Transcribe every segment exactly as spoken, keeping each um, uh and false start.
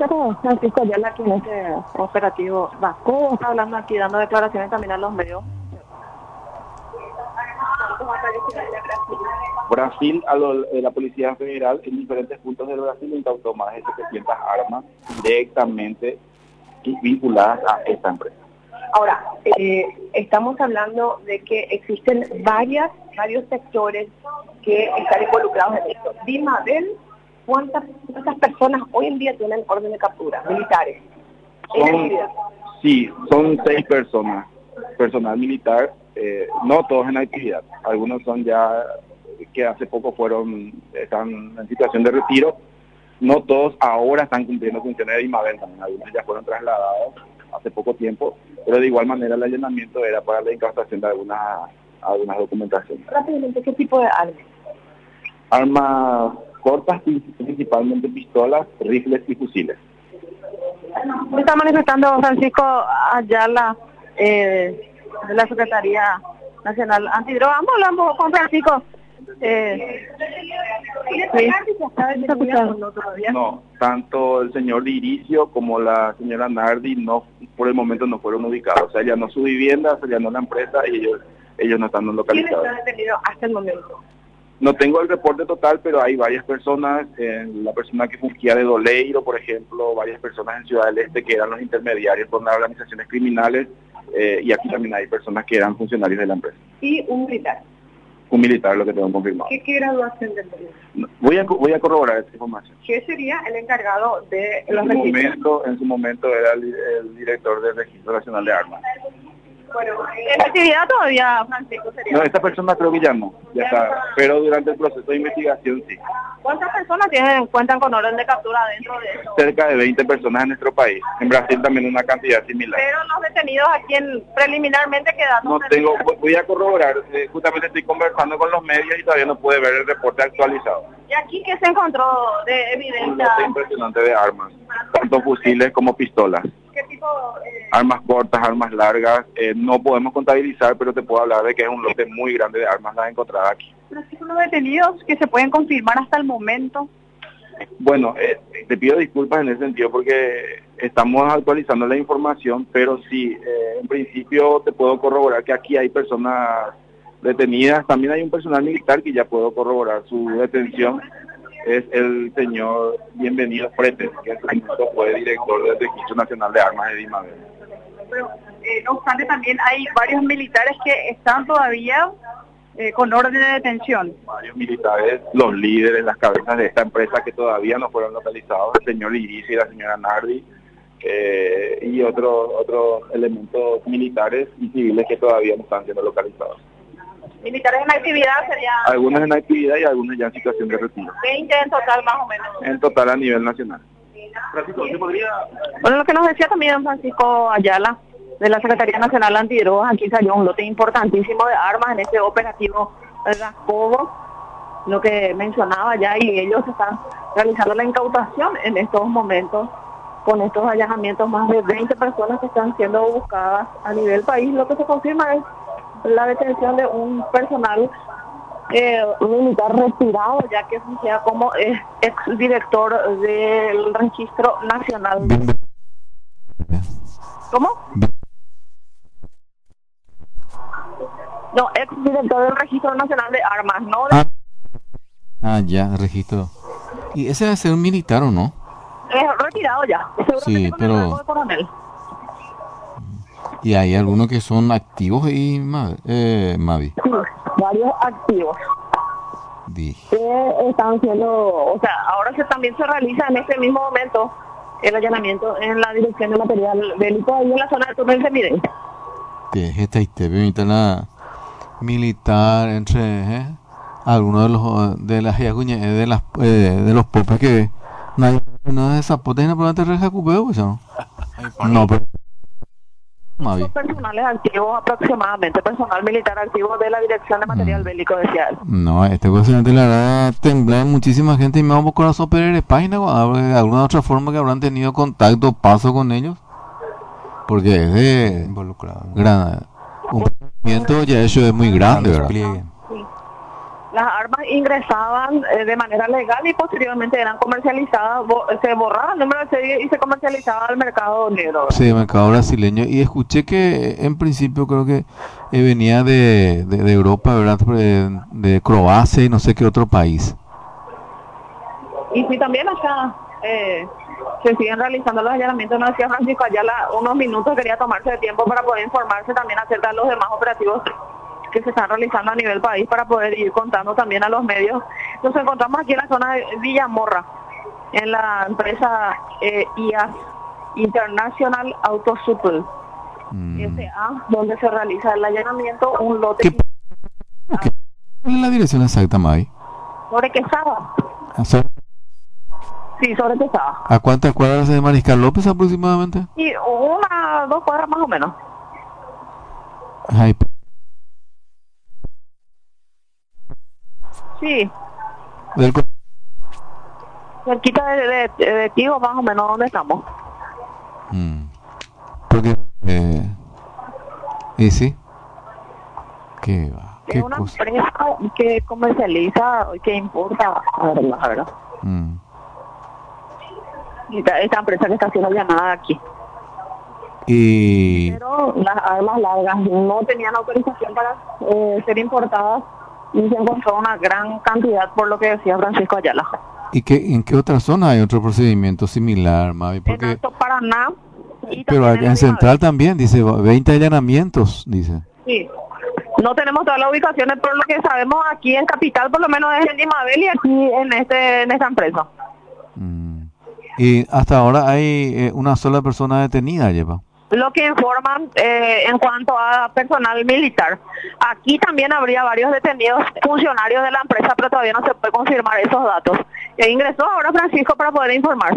con Francisco Ayala, aquí en este operativo Vasco, está hablando aquí, dando declaraciones también a los medios. Brasil, a lo, eh, la Policía Federal en diferentes puntos del Brasil incautó más de setecientas armas directamente vinculadas a esta empresa. Ahora, eh, estamos hablando de que existen varias, varios sectores que están involucrados en esto. Dimabel, ¿cuántas, ¿cuántas personas hoy en día tienen orden de captura? Militares. Son, sí, son seis personas, personal militar, eh, no todos en actividad. Algunos son ya que hace poco fueron, están en situación de retiro. No todos ahora están cumpliendo funciones de Dimabel, también algunos ya fueron trasladados hace poco tiempo, pero de igual manera el allanamiento era para la incautación de algunas algunas documentaciones. Rápidamente, ¿qué tipo de armas? Armas cortas, principalmente pistolas, rifles y fusiles. Está manifestando Francisco Ayala, eh, de la Secretaría Nacional Antidroga. Vamos a hablar un poco con Francisco. Eh, sí. No, tanto el señor Diricio como la señora Nardi no, por el momento no fueron ubicados. O sea, ya no su vivienda, ya no la empresa y ellos ellos no están localizados. ¿Quiénes están detenidos hasta el momento? No tengo el reporte total, pero hay varias personas, eh, la persona que fungía de Doleiro, por ejemplo, varias personas en Ciudad del Este que eran los intermediarios con las organizaciones criminales, eh, y aquí también hay personas que eran funcionarios de la empresa. ¿Y un militar? Un militar, lo que tengo confirmado. ¿Qué, qué graduación del militar? No, voy a voy a corroborar esta información. ¿Qué sería el encargado de en los su registros? momento En su momento era el, el director del Registro Nacional de Armas. Bueno, en la actividad todavía, Francisco, sería... No, esta persona creo que ya no, ya está, pero durante el proceso de investigación sí. ¿Cuántas personas tienen cuentan con orden de captura dentro de eso? Cerca de veinte personas en nuestro país. En Brasil también una cantidad similar. Pero los detenidos aquí en, preliminarmente quedaron... No tengo, voy a corroborar, eh, justamente estoy conversando con los medios y todavía no pude ver el reporte actualizado. ¿Y aquí qué se encontró de evidencia? Un lote impresionante de armas, tanto fusiles como pistolas. ¿Qué tipo? Eh... Armas cortas, armas largas, eh, no podemos contabilizar, pero te puedo hablar de que es un lote muy grande de armas las encontradas aquí. ¿Los detenidos que se pueden confirmar hasta el momento? Bueno, eh, te pido disculpas en ese sentido porque estamos actualizando la información, pero sí, eh, en principio te puedo corroborar que aquí hay personas detenidas. También hay un personal militar que ya puedo corroborar su detención. Es el señor Bienvenido Fretes, que en su momento fue director del Registro Nacional de Armas de Dimabel. Pero, eh, no obstante, también hay varios militares que están todavía eh, con orden de detención. Varios militares, los líderes, las cabezas de esta empresa que todavía no fueron localizados, el señor Irici y la señora Nardi, eh, y otros otros elementos militares y civiles que todavía no están siendo localizados. Militares en actividad sería... Algunos en actividad y algunos ya en situación de retiro. veinte en total más o menos. En total a nivel nacional. Francisco, ¿se podría...? Bueno, lo que nos decía también Francisco Ayala, de la Secretaría Nacional Antidrogas, aquí salió un lote importantísimo de armas en este operativo Rascobo, lo que mencionaba ya, y ellos están realizando la incautación en estos momentos, con estos allanamientos, más de veinte personas que están siendo buscadas a nivel país. Lo que se confirma es la detención de un personal eh, militar retirado, ya que fungía como eh, exdirector del Registro Nacional. ¿Cómo? No, exdirector del Registro Nacional de Armas, ¿no? De... Ah, ah, ya, registro. ¿Y ese debe ser un militar o no? Es retirado ya. Sí, pero... ¿Y hay algunos que son activos y eh, Mavi? Sí, varios activos. Dije. Que están siendo, o sea, ahora se, también se realiza en este mismo momento el allanamiento en la dirección de material bélico ahí en la zona de túnel de Miden. Esta y te permite la militar entre eh, algunos de los de las de las eh, de los popes que nadie no es esa potena por la reja cupeo, pues no. No, pero Son personales activos aproximadamente, personal militar activo de la dirección de material mm. bélico, decía él. No, este cosa de la verdad temblar muchísima gente y me vamos con corazón pero página de alguna otra forma que habrán tenido contacto, paso con ellos, porque es de involucrado. Gran, un movimiento ya eso es muy grande, ¿verdad? Sí. las armas ingresaban eh, de manera legal y posteriormente eran comercializadas, bo se borraba el número de serie y se comercializaba al mercado negro. Sí, el mercado brasileño. Y escuché que en principio creo que eh, venía de, de, de Europa, ¿verdad? De, de Croacia y no sé qué otro país. Y sí, también acá eh, se siguen realizando los allanamientos. Nos decía Francisco Ayala, unos minutos quería tomarse de tiempo para poder informarse también acerca de los demás operativos que se están realizando a nivel país para poder ir contando también a los medios. Nos encontramos aquí en la zona de Villamorra, en la empresa eh, I A S, International Auto Supply, mm. S A, donde se realiza el allanamiento, un lote. ¿Qué, ¿Qué? ¿Cuál es la dirección exacta, May? Sobre Quesada. ¿Ah, sobre? Sí, sobre Quesada. ¿A cuántas cuadras de Mariscal López aproximadamente? Sí, una, dos cuadras más o menos. Ay, sí. Del... Cerquita de, de, de, de Tigo, más o menos, ¿dónde estamos? Mm. Porque, eh, ¿y sí? ¿Qué va? ¿Qué es una cosa? empresa que comercializa, que importa, a ver, la verdad. Mm. Esta, esta empresa que está siendo llamada aquí. Y... Pero las armas largas no tenían autorización para eh, ser importadas y se encontró una gran cantidad, por lo que decía Francisco Ayala. ¿Y qué, en qué otra zona hay otro procedimiento similar, Mavi? Porque... En Alto Paraná. Y pero acá en, en Central también, dice, veinte allanamientos, dice. Sí. No tenemos todas las ubicaciones, pero lo que sabemos aquí en Capital, por lo menos es en Dimabel y aquí en, este, en esta empresa. Mm. Y hasta ahora hay eh, una sola persona detenida, lleva. Lo que informan eh, en cuanto a personal militar. Aquí también habría varios detenidos funcionarios de la empresa, pero todavía no se puede confirmar esos datos. E ingresó ahora Francisco para poder informarse.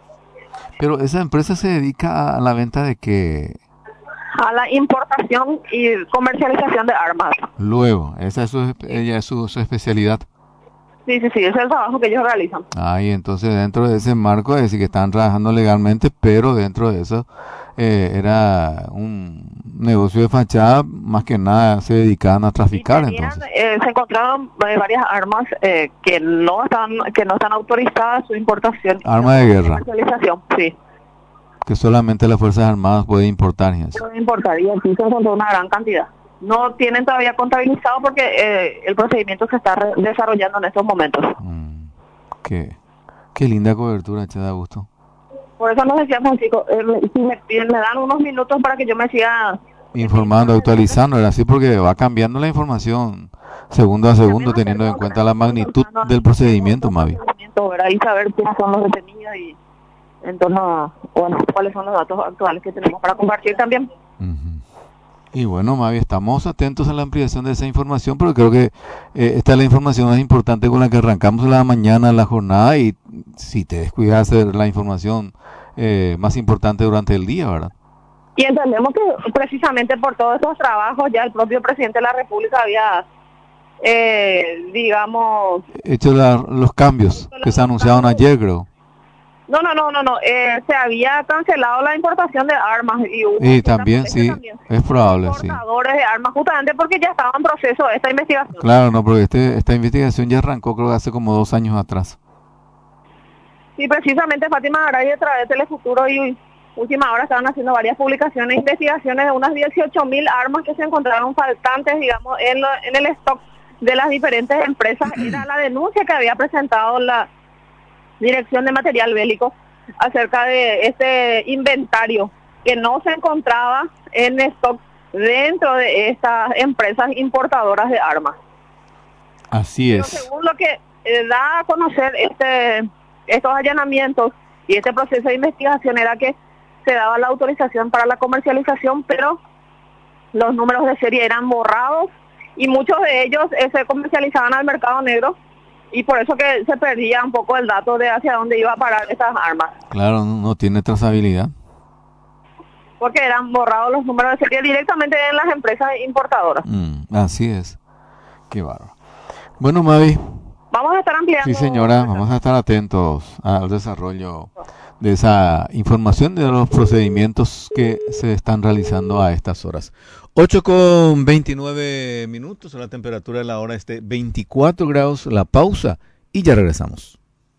Pero esa empresa se dedica a la venta de qué? A la importación y comercialización de armas. Luego, esa es su, ella es su, su especialidad. Sí, sí, sí, ese es el trabajo que ellos realizan. Ah, y entonces dentro de ese marco, es decir, que están trabajando legalmente, pero dentro de eso eh, era un negocio de fachada, más que nada se dedicaban a traficar. Tenían, entonces eh, se encontraron eh, varias armas eh, que no están que no están autorizadas su importación. Armas de guerra. Comercialización, sí. Que solamente las Fuerzas Armadas pueden importar. ¿Sí? Pueden importar, y aquí se encontró una gran cantidad. No tienen todavía contabilizado porque eh, el procedimiento se está re desarrollando en estos momentos. Mm, qué, qué linda cobertura, che, da gusto. Por eso nos decíamos, chicos, eh, si me, me dan unos minutos para que yo me siga informando, actualizando, era así porque va cambiando la información segundo a segundo, teniendo en cuenta la magnitud del procedimiento, Mavi. Y saber quiénes son los detenidos y en torno a, bueno, cuáles son los datos actuales que tenemos para compartir también. Uh-huh. Y bueno, Mavi, estamos atentos a la ampliación de esa información, pero creo que eh, esta es la información más importante con la que arrancamos la mañana, la jornada, y si te descuidas hacer la información eh, más importante durante el día, ¿verdad? Y entendemos que precisamente por todos estos trabajos ya el propio presidente de la República había, eh, digamos... hecho la, los cambios que se anunciaron ayer, creo. No, no, no, no, no. Eh, se había cancelado la importación de armas. Y, hubo y también, sí, también. Es probable, sí. Importadores de armas, justamente porque ya estaba en proceso esta investigación. Claro, no, porque este, esta investigación ya arrancó, creo que hace como dos años atrás. Sí, precisamente Fátima Garay a través de Telefuturo y Última Hora estaban haciendo varias publicaciones e investigaciones de unas dieciocho mil armas que se encontraron faltantes, digamos, en, lo, en el stock de las diferentes empresas. Era la denuncia que había presentado la Dirección de Material Bélico acerca de este inventario que no se encontraba en stock dentro de estas empresas importadoras de armas. Así es. Pero según lo que eh, da a conocer este estos allanamientos y este proceso de investigación era que se daba la autorización para la comercialización, pero los números de serie eran borrados y muchos de ellos eh, se comercializaban al mercado negro. Y por eso que se perdía un poco el dato de hacia dónde iba a parar esas armas. Claro, no tiene trazabilidad. Porque eran borrados los números de serie directamente en las empresas importadoras. Mm, así es. Qué bárbaro. Bueno, Mavi. Vamos a estar ampliando. Sí, señora, vamos a estar atentos al desarrollo de esa información de los procedimientos que se están realizando a estas horas. ocho con veintinueve minutos, la temperatura de la hora es de veinticuatro grados, la pausa y ya regresamos.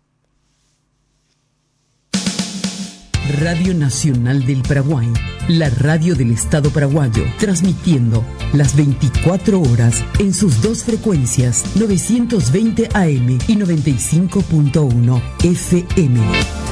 Radio Nacional del Paraguay, la radio del Estado paraguayo, transmitiendo las veinticuatro horas en sus dos frecuencias, novecientos veinte A M y noventa y cinco punto uno F M.